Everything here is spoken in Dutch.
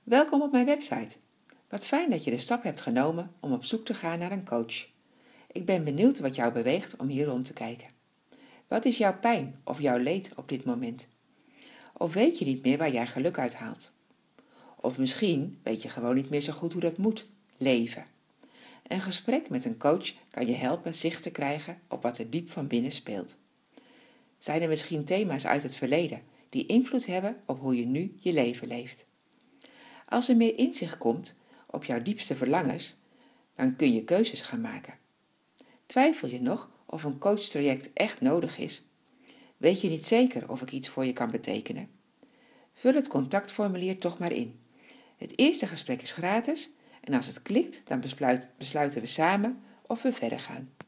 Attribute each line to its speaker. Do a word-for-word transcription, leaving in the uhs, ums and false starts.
Speaker 1: Welkom op mijn website. Wat fijn dat je de stap hebt genomen om op zoek te gaan naar een coach. Ik ben benieuwd wat jou beweegt om hier rond te kijken. Wat is jouw pijn of jouw leed op dit moment? Of weet je niet meer waar jij geluk uit haalt? Of misschien weet je gewoon niet meer zo goed hoe dat moet, leven. Een gesprek met een coach kan je helpen zicht te krijgen op wat er diep van binnen speelt. Zijn er misschien thema's uit het verleden die invloed hebben op hoe je nu je leven leeft? Als er meer inzicht komt op jouw diepste verlangens, dan kun je keuzes gaan maken. Twijfel je nog of een coachtraject echt nodig is? Weet je niet zeker of ik iets voor je kan betekenen? Vul het contactformulier toch maar in. Het eerste gesprek is gratis en als het klikt, dan besluit, besluiten we samen of we verder gaan.